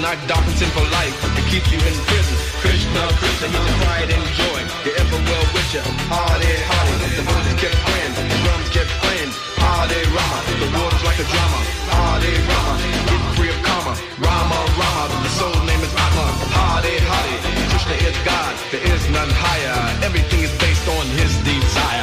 night, dark and sinful life. It keeps you in prison. Krishna, Krishna, he's your pride and joy. Your ever well with you. Hare, Hare. The voices kept praying, the drums kept playing. Hare Rama, the world is like a drama. Hare Rama, get free of karma. Rama, Rama, the soul name is Atma. Hare, Hare, Krishna is God. There is none higher. Everything is based on his desire.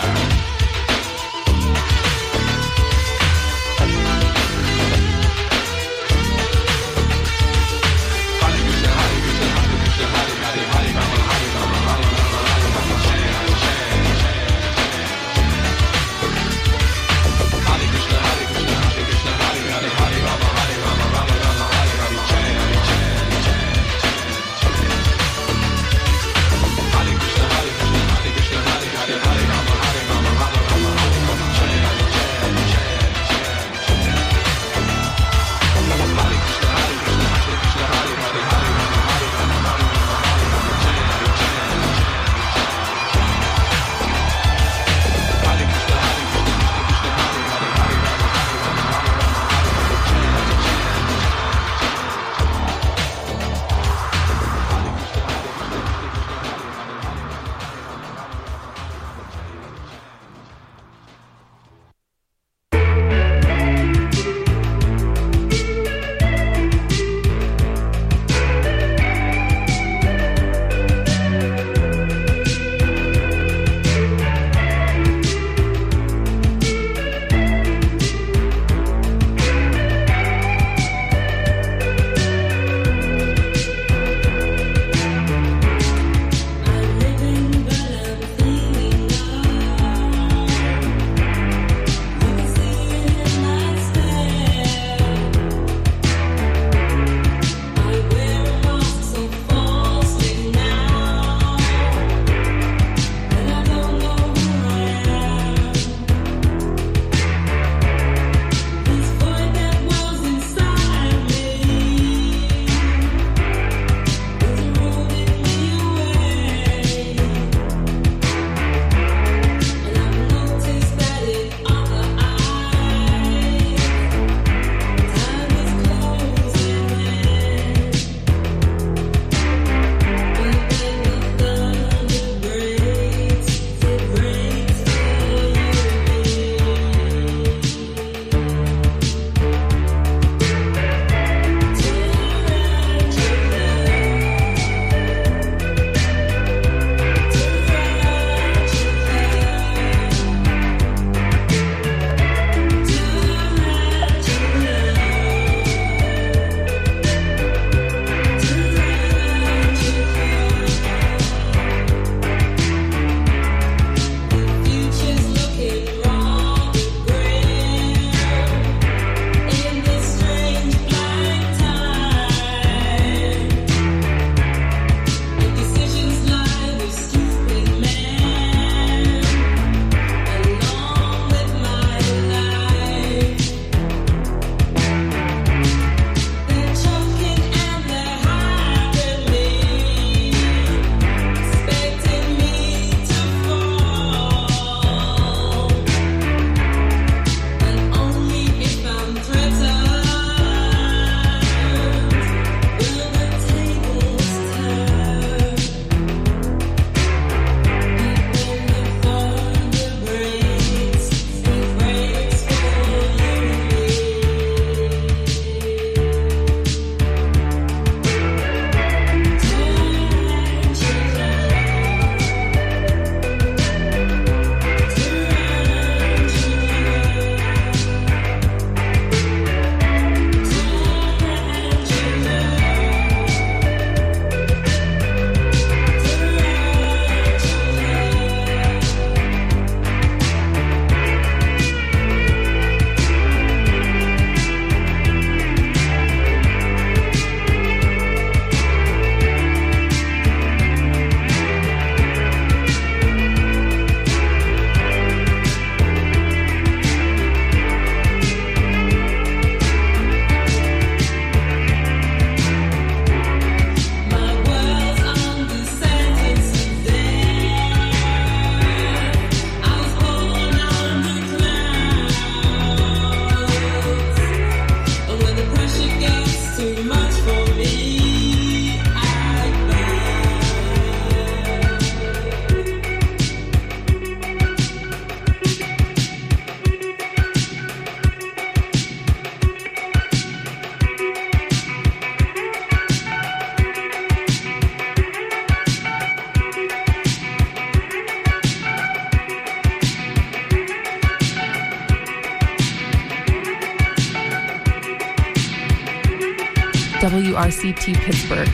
WRCT Pittsburgh.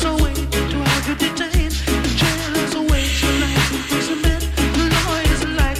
Like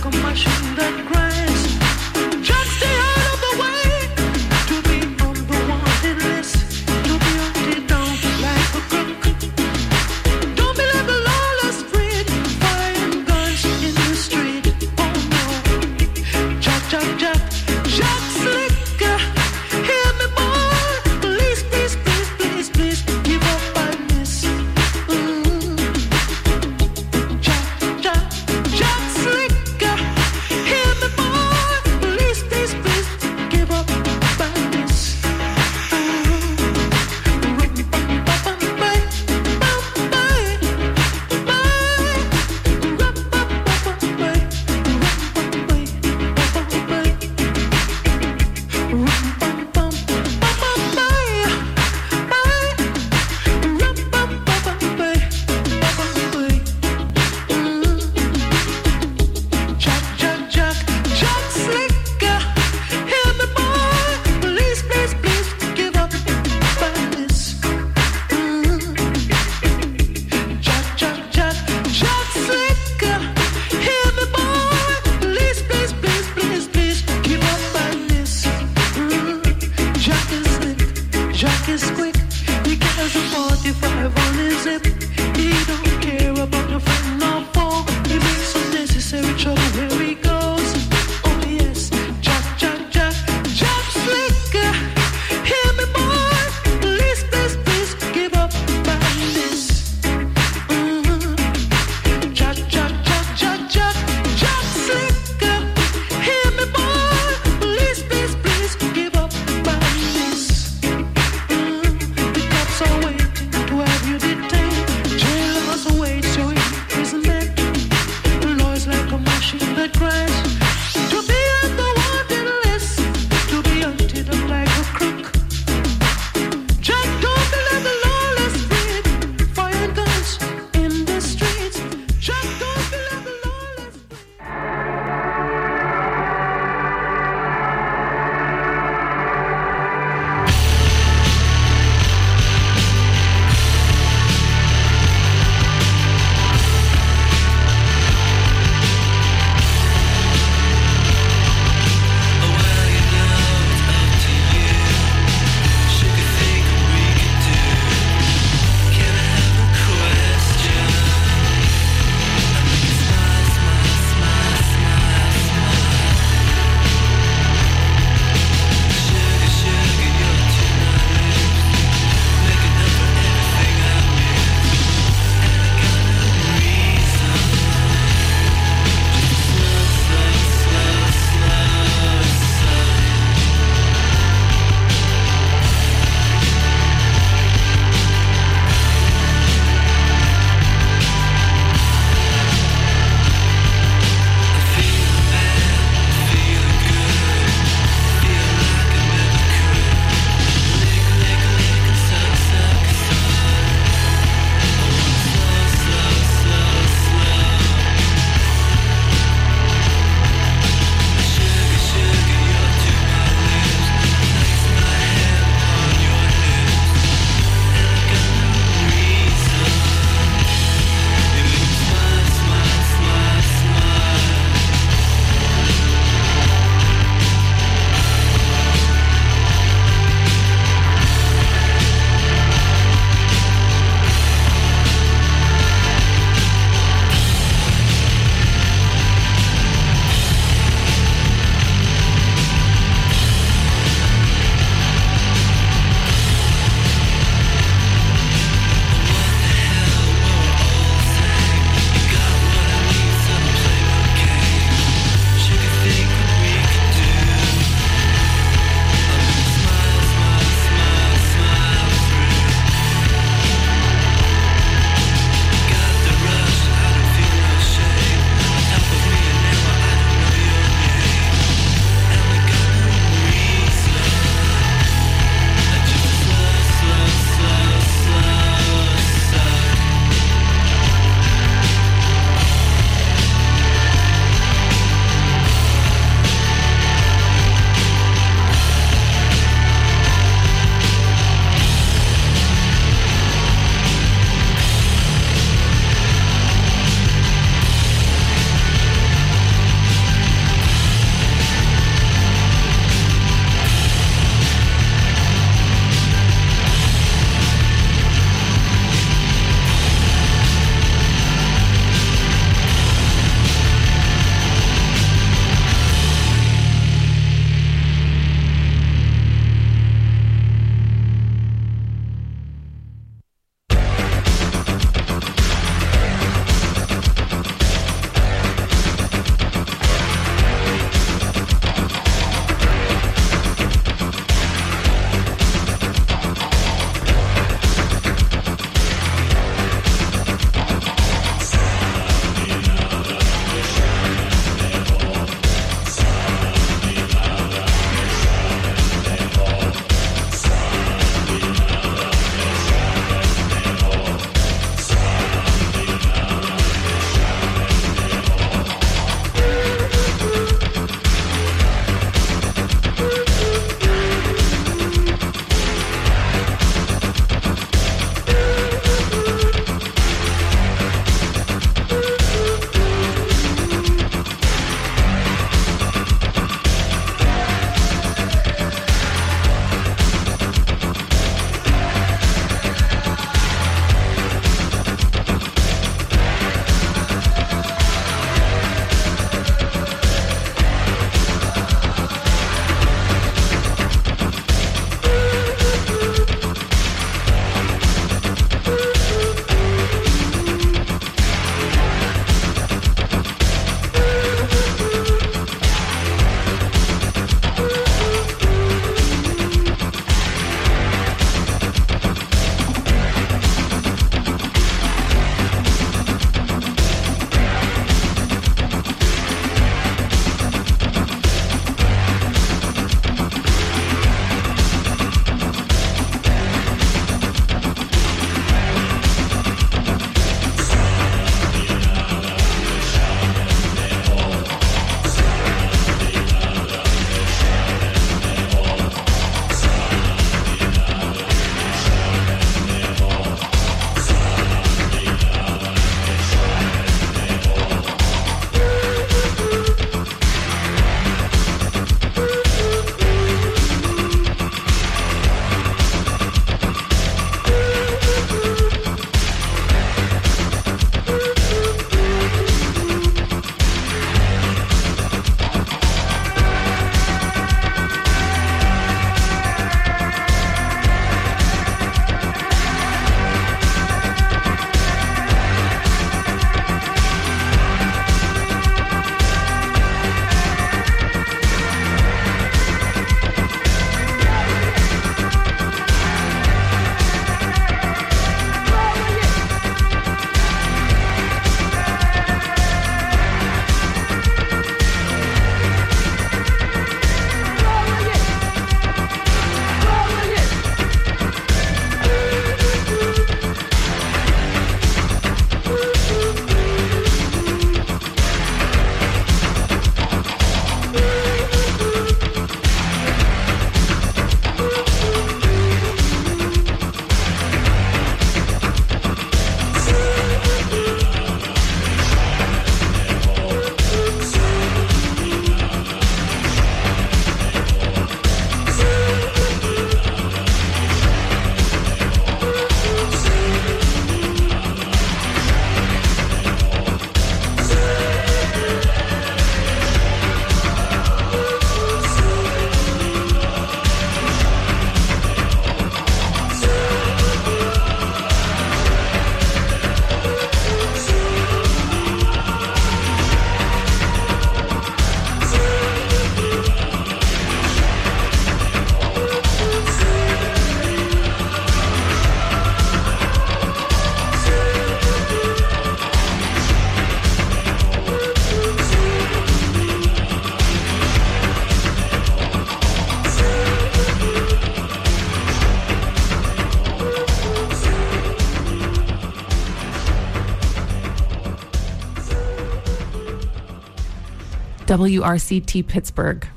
WRCT Pittsburgh.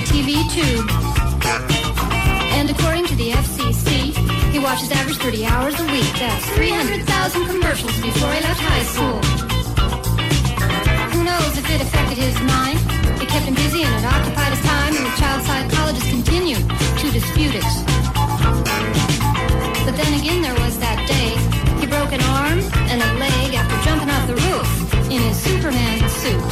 TV tube. And according to the FCC, he watches average 30 hours a week. That's 300,000 commercials before he left high school. Who knows if it affected his mind? It kept him busy and it occupied his time, and the child psychologists continued to dispute it. But then again, there was that day he broke an arm and a leg after jumping off the roof in his Superman suit.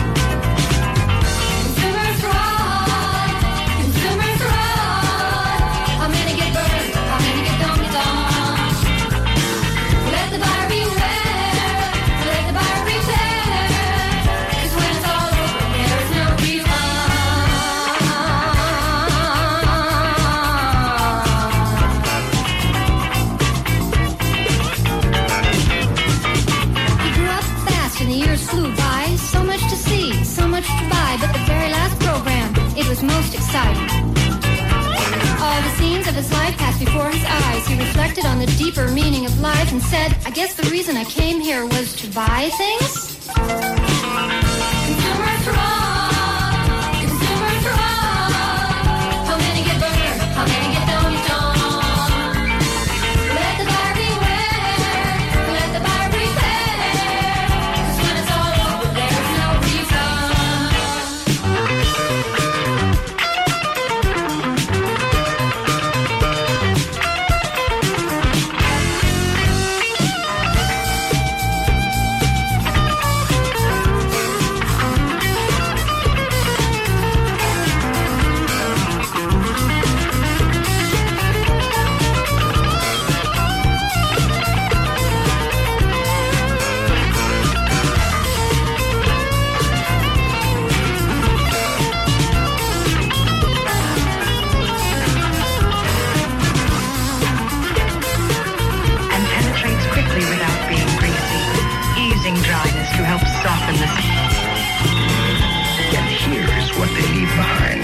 Consumer fraud, consumer fraud. How many get burned? How many get dumped? Let the buyer beware. Let the buyer prepare. 'Cause when it's all over, there's no flew by, so much to see, so much to buy, but the very last program, it was most exciting. All the scenes of his life passed before his eyes. He reflected on the deeper meaning of life and said, I guess the reason I came here was to buy things? Consumer fraud, consumer fraud. How many get burned? How many get dumped on? Let the buyer beware, let the buyer prepare. To help soften the skin. And here's what they leave behind.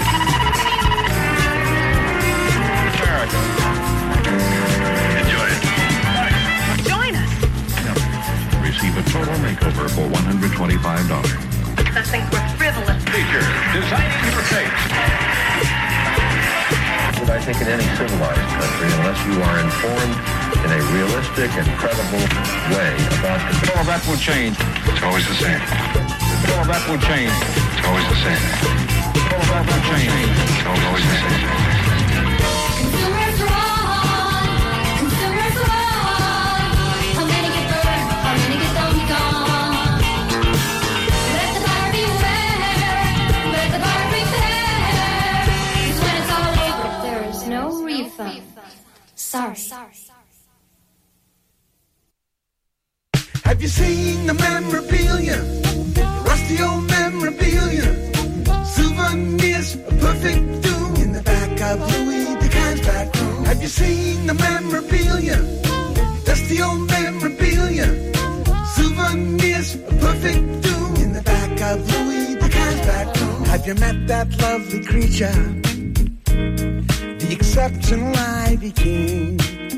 America. Enjoy it. Join us. Receive a total makeover for $125. I think we're frivolous. Feature, designing your face. But I think in any civilized country, unless you are informed in a realistic and credible way about the All of that will change. It's always the same. All of that will change. It's always the same. All of that will change. It's always the same. Consumer fraud, consumer fraud. How many get burned? How many get dumped on? Let the buyer beware, let the buyer prepare. 'Cause when it's all over, there is no refund. Sorry. Have you seen the memorabilia? Rusty old memorabilia. Souvenirs, a perfect doom in the back of Louis DeCan's back room. Have you seen the memorabilia? Dusty old memorabilia. Souvenirs, a perfect doom in the back of Louis DeCan's back room. Have you met that lovely creature? The exceptional Ivy King.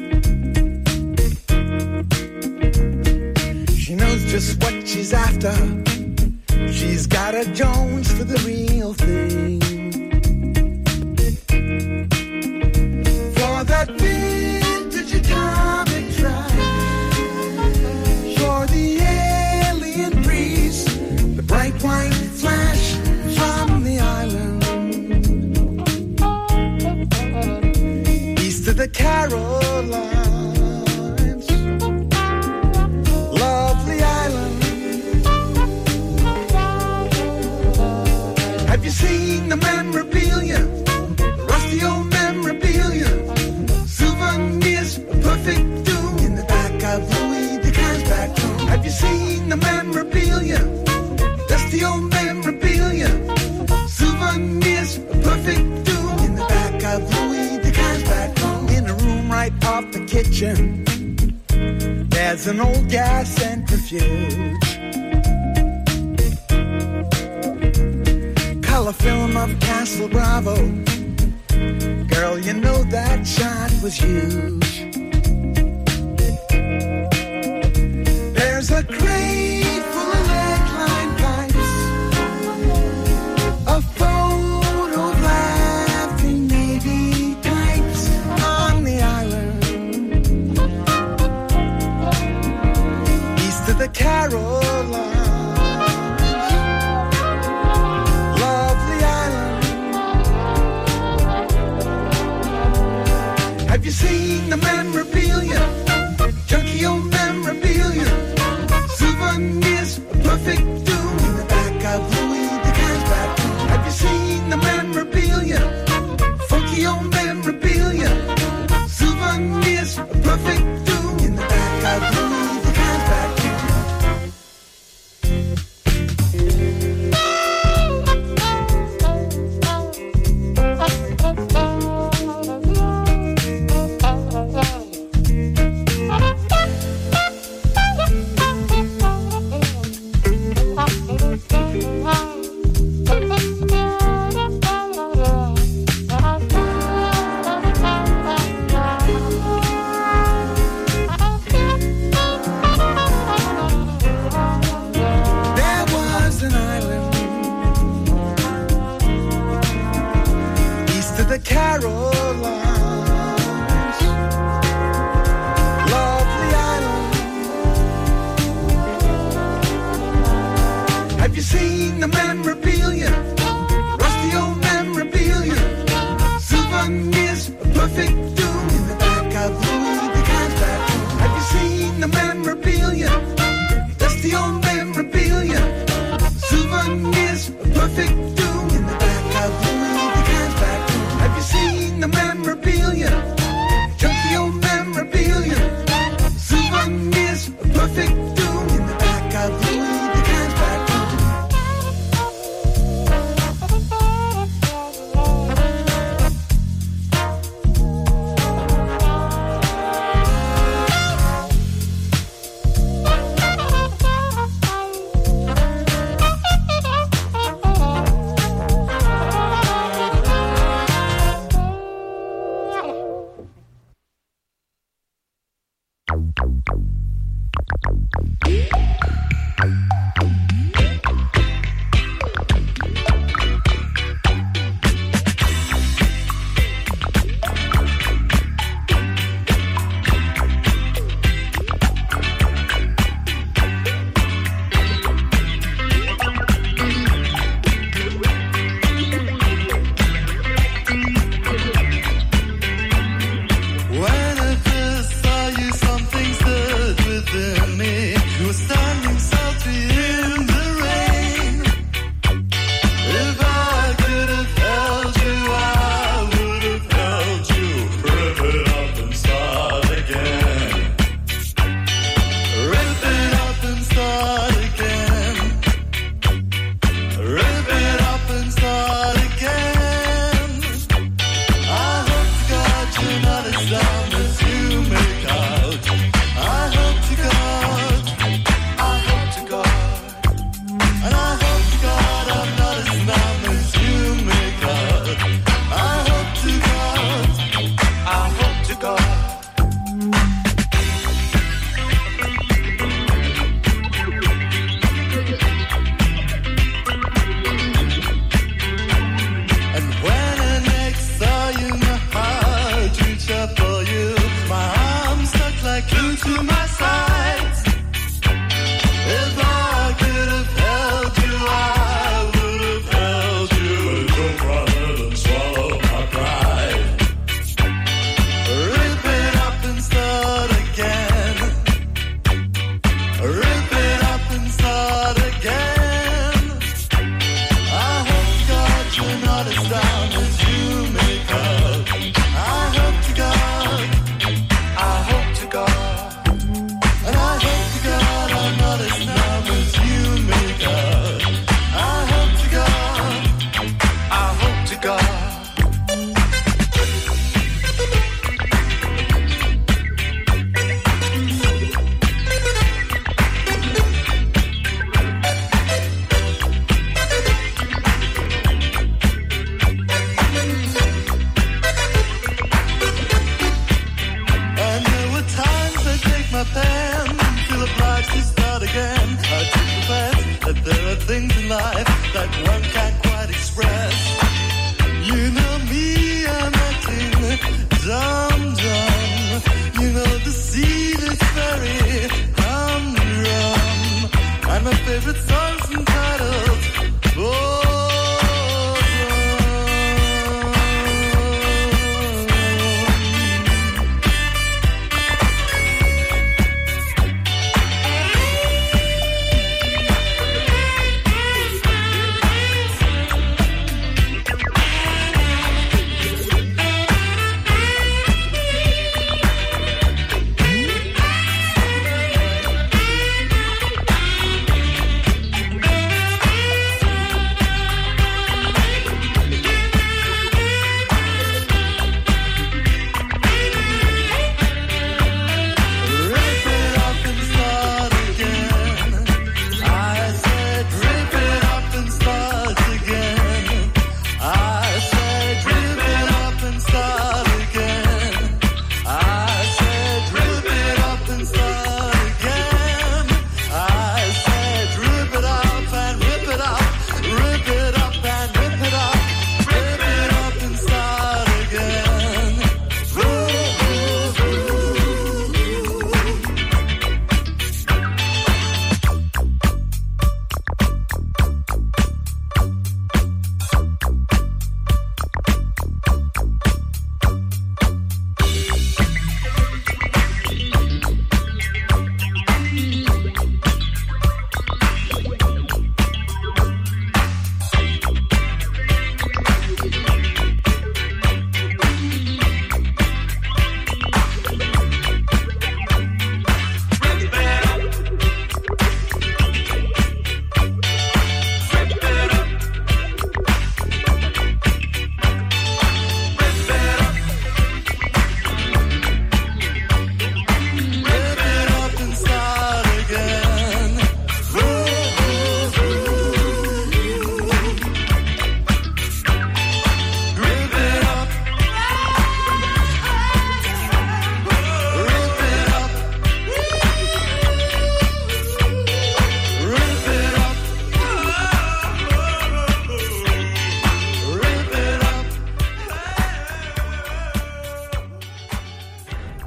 She knows just what she's after. She's got a Jones for the real thing. For that vintage atomic drive. For the alien breeze. The bright white flash from the island. East of the Carolines. Lovely island. Have you seen the memorabilia? Rusty old memorabilia. Souvenirs, a perfect doom in the back of Louis DeCan's back room. Have you seen the memorabilia? Dusty old memorabilia. Souvenirs, a perfect doom in the back of Louis DeCan's back room. In a room right off the kitchen, there's an old gas centrifuge. Color film of Castle Bravo. Girl, you know that shot was huge. There's a crate full of lead-lined pipes. A photo glass.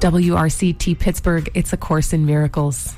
WRCT Pittsburgh, it's A Course in Miracles.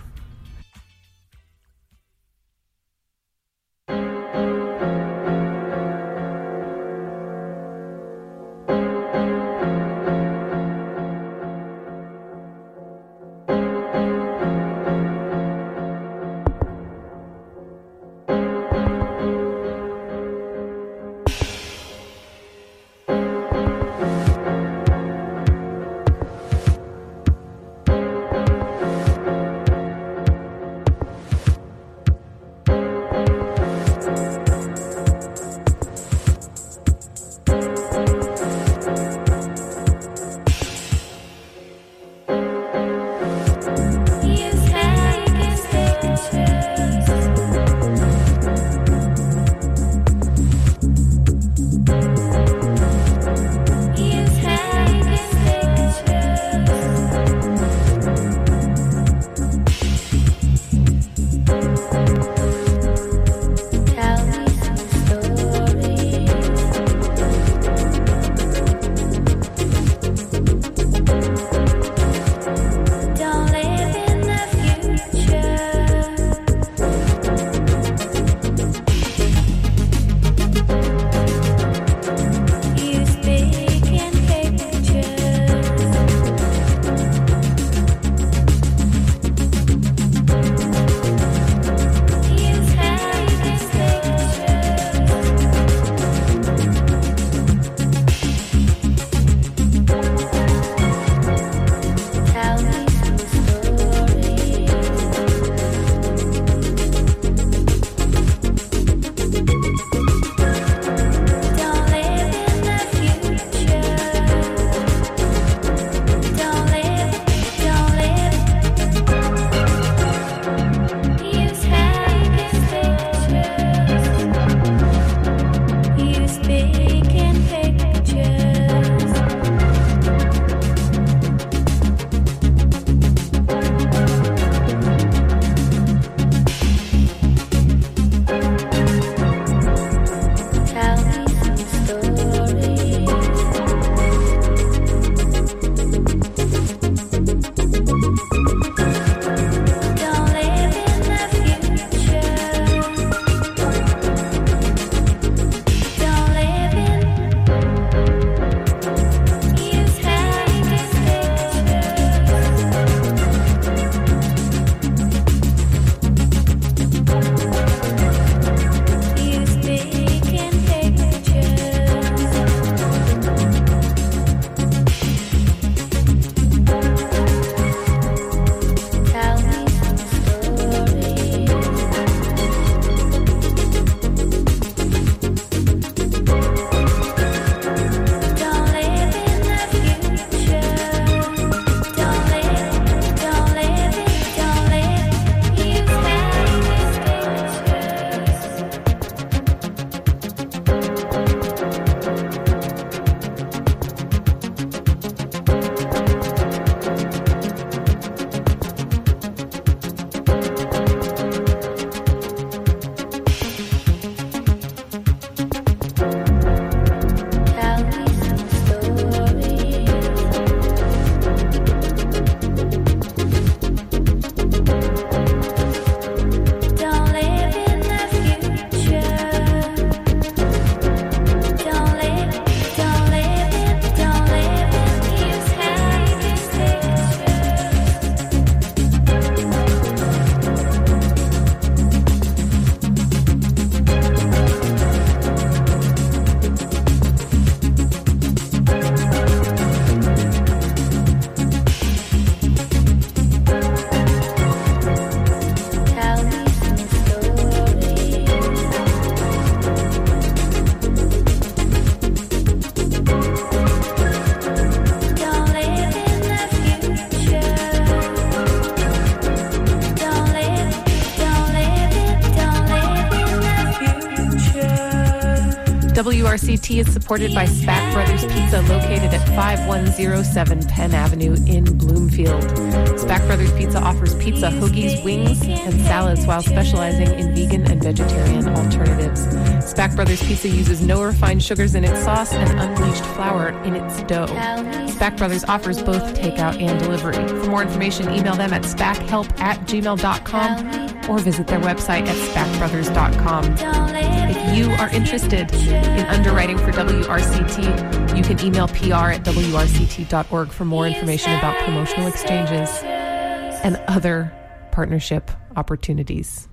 WRCT is supported by Spack Brothers Pizza, located at 5107 Penn Avenue in Bloomfield. Spack Brothers Pizza offers pizza, hoagies, wings, and salads while specializing in vegan and vegetarian alternatives. Spack Brothers Pizza uses no refined sugars in its sauce and unbleached flour in its dough. Spack Brothers offers both takeout and delivery. For more information, email them at spackhelp@gmail.com or visit their website at spackbrothers.com. If you are interested in underwriting for WRCT, you can email pr@wrct.org for more information about promotional exchanges and other partnership opportunities.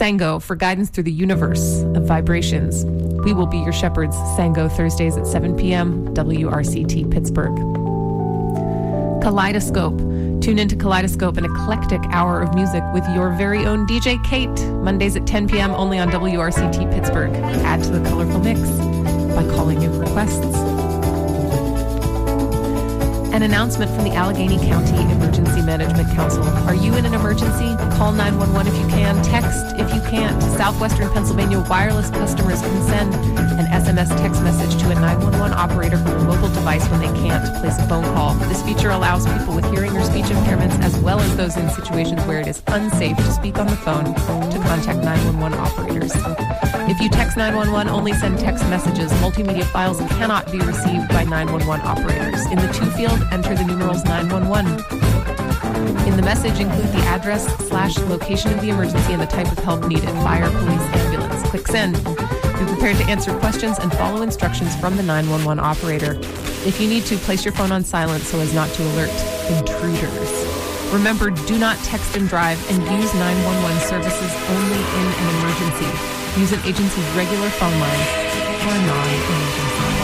Sango for guidance through the universe of vibrations. We will be your shepherds. Sango, Thursdays at 7 p.m., WRCT Pittsburgh. Kaleidoscope. Tune into Kaleidoscope, an eclectic hour of music with your very own DJ Kate. Mondays at 10 p.m. only on WRCT Pittsburgh. Add to the colorful mix by calling in requests. An announcement from the Allegheny County Emergency Management Council. Are you in an emergency? Call 911 if you can. Text if you can't. Southwestern Pennsylvania wireless customers can send an SMS text message to a 911 operator from a mobile device when they can't place a phone call. This feature allows people with hearing or speech impairments, as well as those in situations where it is unsafe to speak on the phone, to contact 911 operators. If you text 911, only send text messages. Multimedia files cannot be received by 911 operators. In the to field, enter the numerals 911. In the message, include the address/location of the emergency and the type of help needed. Fire, police, ambulance. Click send. Be prepared to answer questions and follow instructions from the 911 operator. If you need to, place your phone on silent so as not to alert intruders. Remember, do not text and drive, and use 911 services only in an emergency. Use an agency's regular phone line or a non-emergency line.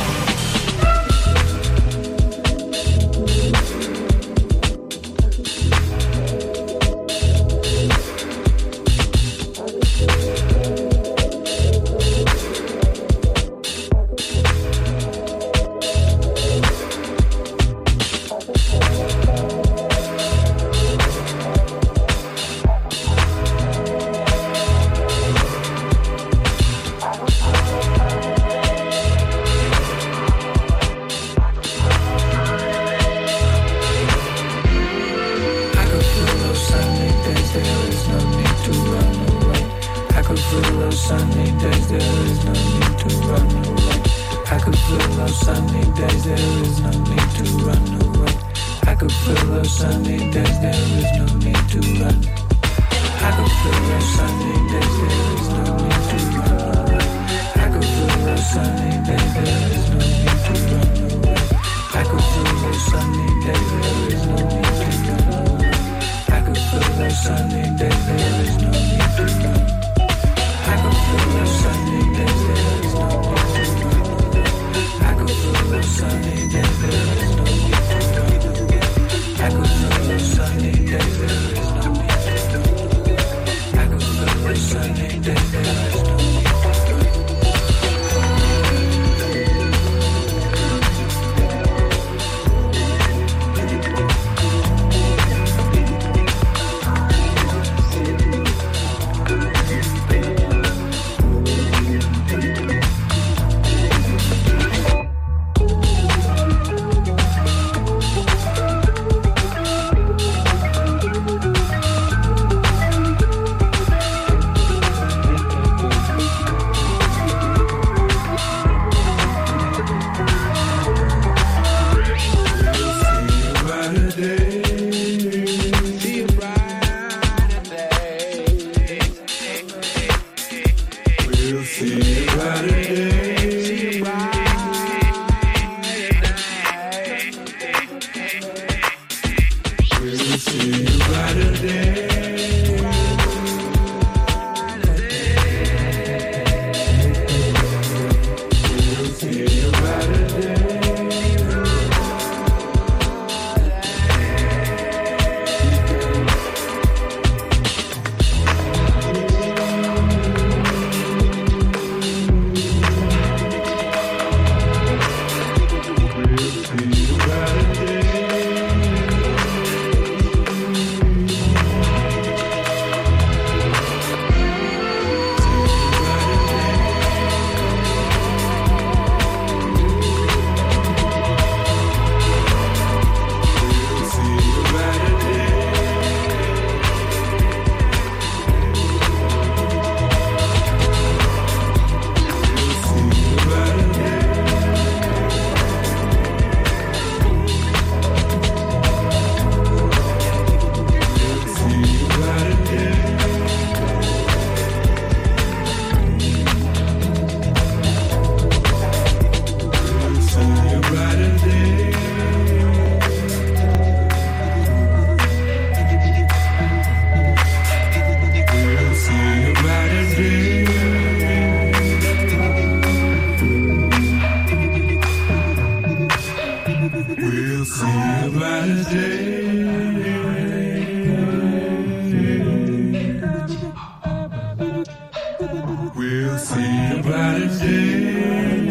We'll see a brighter day.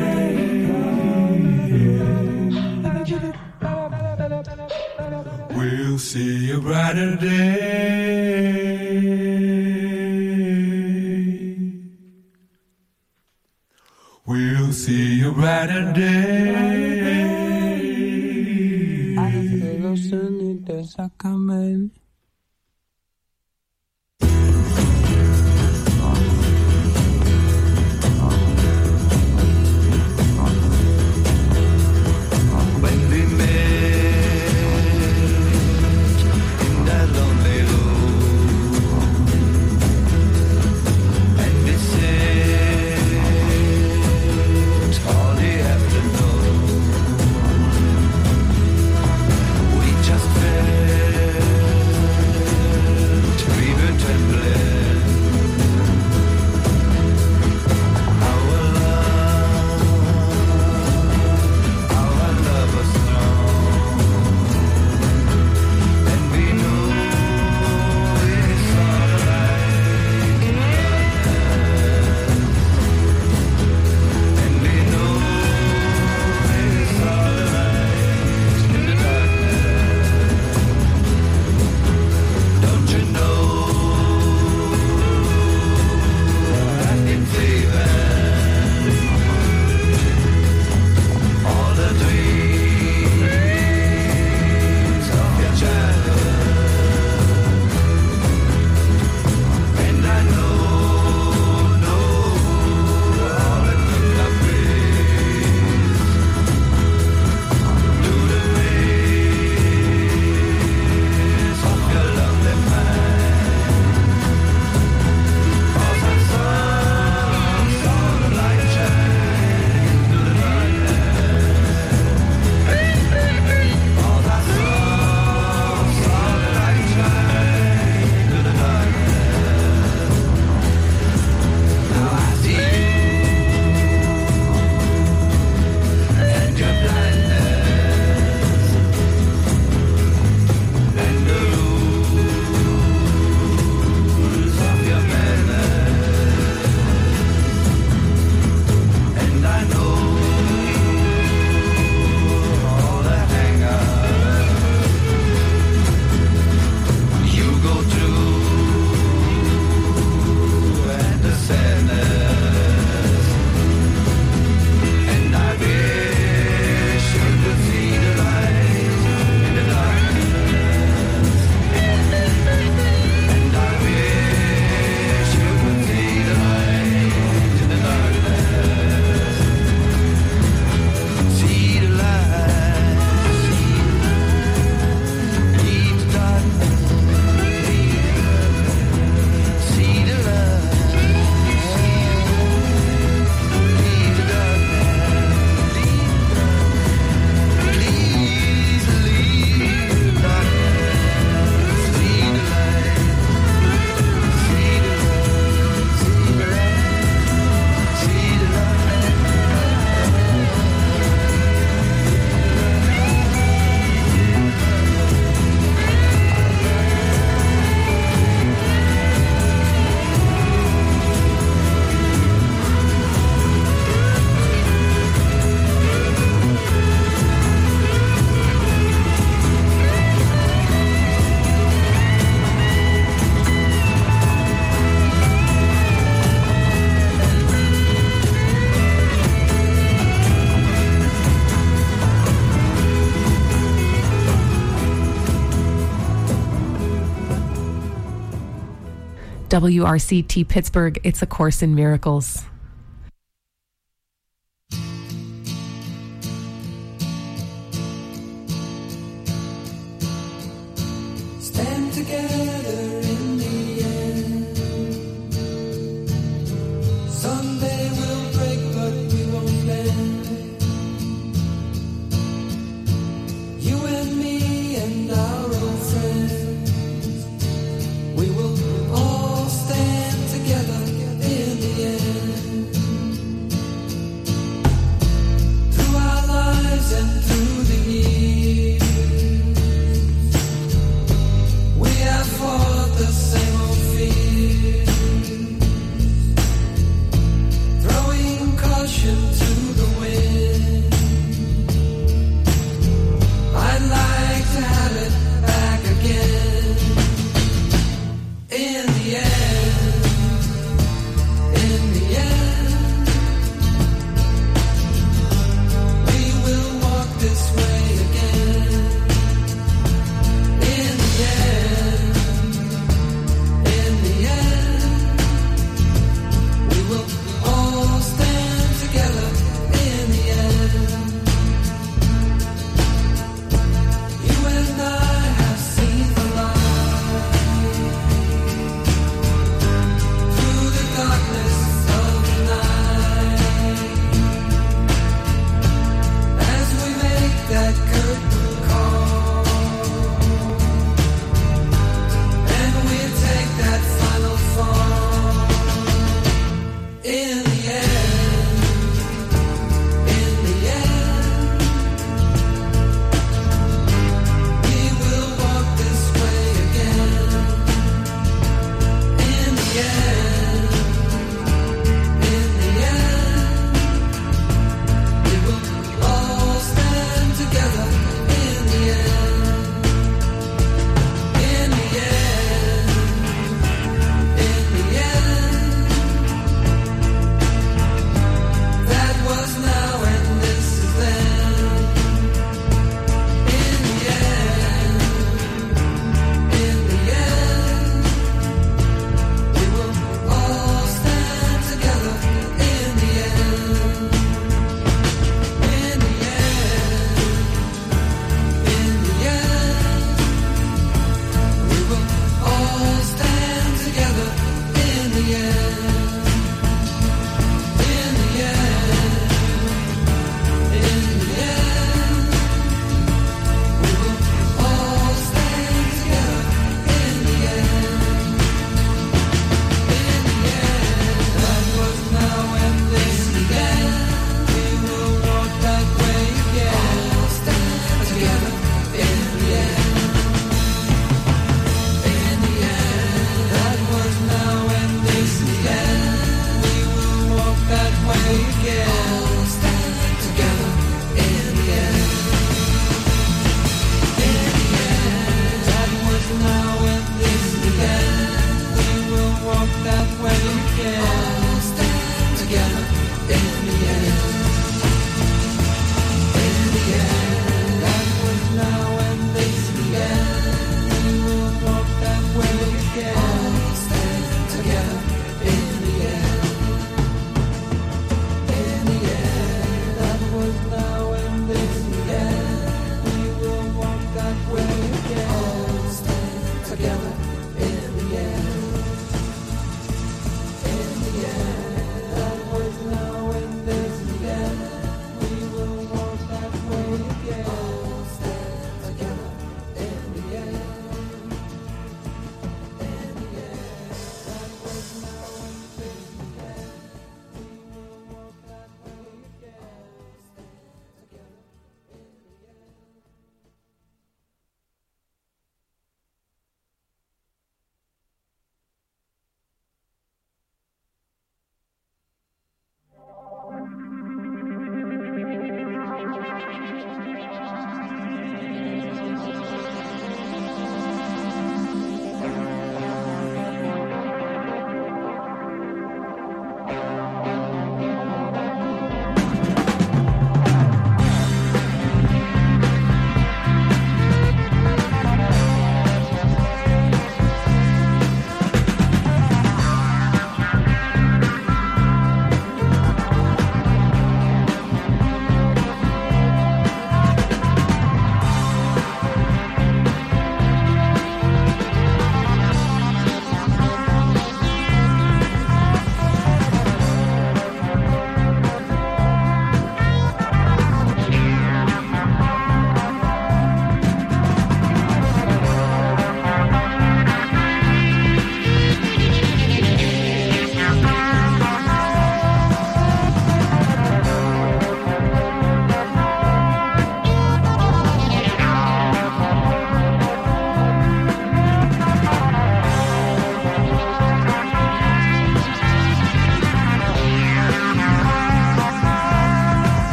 We'll see a brighter day. We'll see a brighter day. Los sonidos sacan. WRCT Pittsburgh, it's A Course in Miracles. Stand together in the end. Someday we'll break, but we won't bend. You and me and our old friends, we will all stand together in the end. Through our lives and through the years, we have fought the same old fears.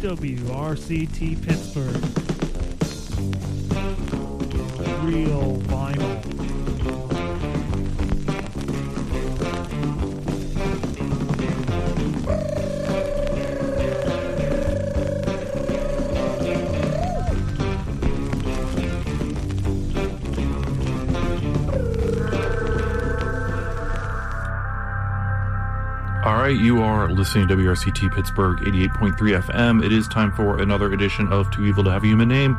WRCT Pittsburgh. Real vinyl. All right, you are listening to WRCT Pittsburgh 88.3 FM. It is time for another edition of Too Evil to Have a Human Name.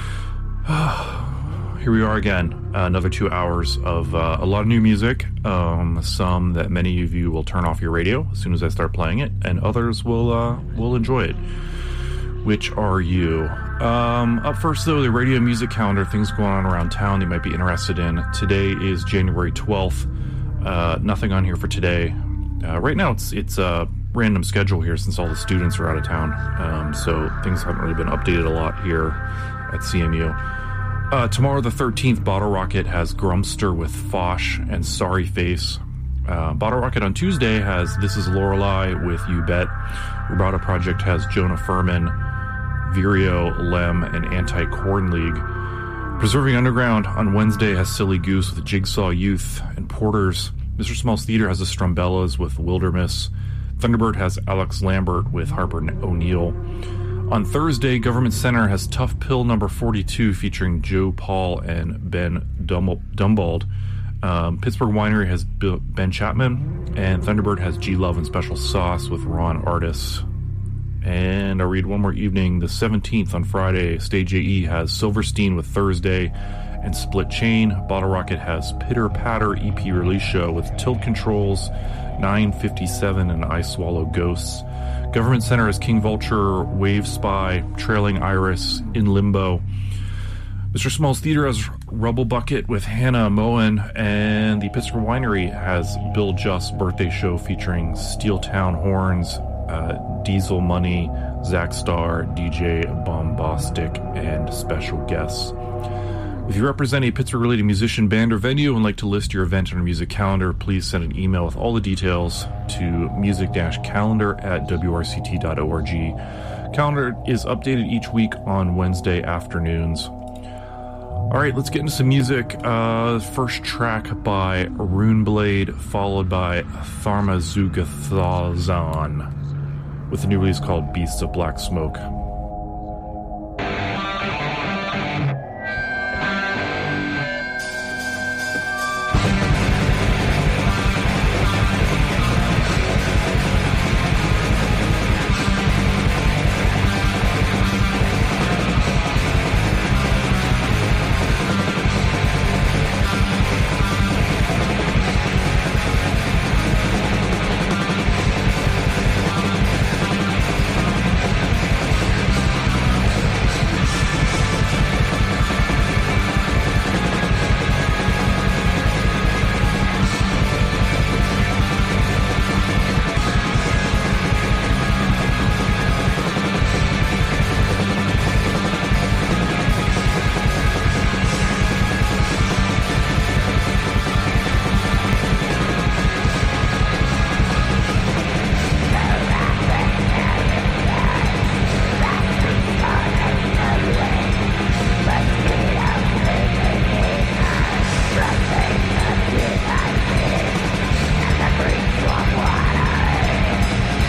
Here we are again, another 2 hours of a lot of new music, some that many of you will turn off your radio as soon as I start playing it, and others will enjoy it. Which are you? Up first, though, the radio music calendar, things going on around town you might be interested in. Today is January 12th. Nothing on here for today. Right now, it's a random schedule here since all the students are out of town, so things haven't really been updated a lot here at CMU. Tomorrow, the 13th, Bottle Rocket has Grumster with Fosh and Sorry Face. Bottle Rocket on Tuesday has This Is Lorelei with You Bet. Roboto Project has Jonah Furman, Vireo, Lem, and Anti-Corn League. Preserving Underground on Wednesday has Silly Goose with Jigsaw Youth and Porters. Mr. Small's Theater has the Strumbellas with Wilderness. Thunderbird has Alex Lambert with Harper O'Neill. On Thursday, Government Center has Tough Pill number 42 featuring Joe Paul and Ben Dumbald. Pittsburgh Winery has Ben Chapman. And Thunderbird has G-Love and Special Sauce with Ron Artis. And I'll read one more evening. The 17th on Friday, Stage AE has Silverstein with Thursday and Split Chain. Bottle Rocket has Pitter Patter EP release show with Tilt Controls, 957 and I Swallow Ghosts. Government Center has King Vulture, Wave Spy, Trailing Iris, In Limbo. Mr. Small's Theater has Rubble Bucket with Hannah Moen, and the Pittsburgh Winery has Bill Just's birthday show featuring Steel Town Horns, Diesel Money, Zach Starr, DJ Bombastic, and special guests. If you represent a Pittsburgh-related musician, band, or venue and like to list your event on our music calendar, please send an email with all the details to music-calendar@wrct.org. Calendar is updated each week on Wednesday afternoons. All right, let's get into some music. First track by Runeblade, followed by Tharmazugathazan, with a new release called Beasts of Black Smoke.